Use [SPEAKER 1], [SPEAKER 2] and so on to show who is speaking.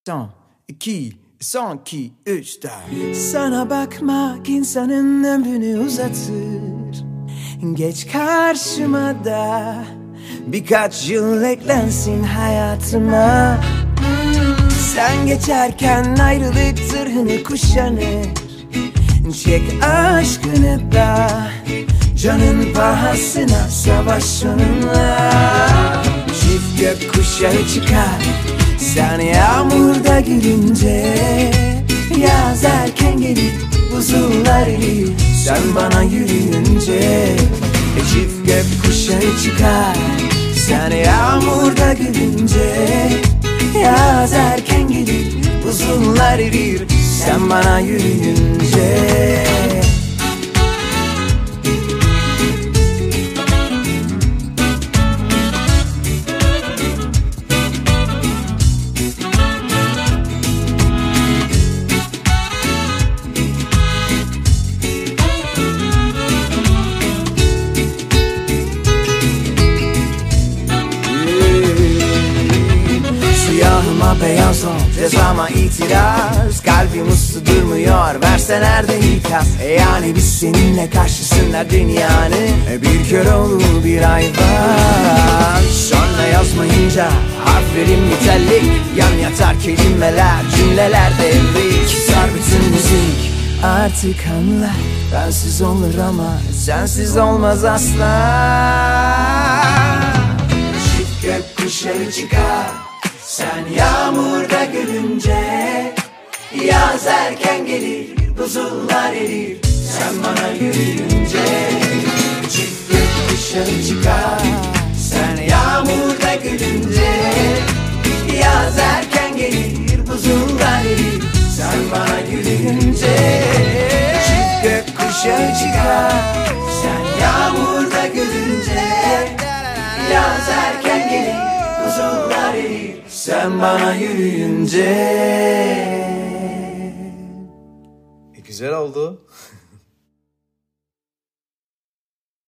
[SPEAKER 1] Son, iki, son, iki, üç, dört.
[SPEAKER 2] Sana bakmak insanın ömrünü uzatır. Geç karşıma da birkaç yıl eklensin hayatıma. Sen geçerken ayrılık zırhını kuşanır. Çek aşkını da canın pahasına savaş onunla. Çift gökkuşağı çıkar sen yağmurda gülünce. Yaz erken gelir buzullar erir sen bana yürüyünce. Çift gökkuşağı çıkar sen yağmurda gülünce. Yaz erken gelir buzullar erir sen bana yürüyünce. Siyahıma beyaz ol, cezama itiraz. Kalbim uslu durmuyor, verse nerede ikaz. Yani biz seninle karşısında dünyanın bir kör oğlu bir hayvan. Sonra yazmayınca harflerim nitelik, yan yatar kelimeler, cümleler devrik. Sar bütün müzik artık anla, bensiz olur ama sensiz olmaz asla. Çift gökkuşağı çıkar sen yağmurda gülünce. Yaz erken gelir buzullar erir sen bana yürüyünce. Çift gökkuşağı çıkar sen yağmurda gülünce. Yaz erken gelir buzullar erir sen bana yürüyünce. Çift gökkuşağı çıkar sen yağmurda gülünce. Yaz erken gelir buzullar erir sen bana yürüyünce.
[SPEAKER 1] Güzel oldu.